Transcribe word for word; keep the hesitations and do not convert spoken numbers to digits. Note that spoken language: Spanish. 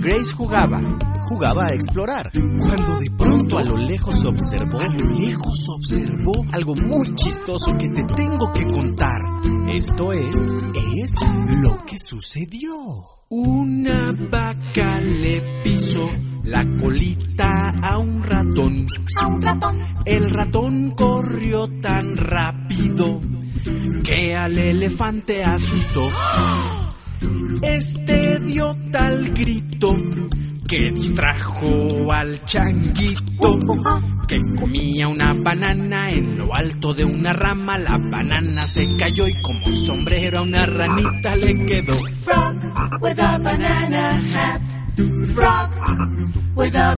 Grace jugaba, jugaba a explorar, cuando de pronto a lo lejos observó, a lo lejos observó algo muy chistoso que te tengo que contar. Esto es, es lo que sucedió. Una vaca le pisó la colita a un ratón. A un ratón. El ratón corrió tan rápido que al elefante asustó. Este dio tal grito que distrajo al changuito, que comía una banana en lo alto de una rama. La banana se cayó y como sombrero a una ranita le quedó. Frog with a banana hat. Frog with a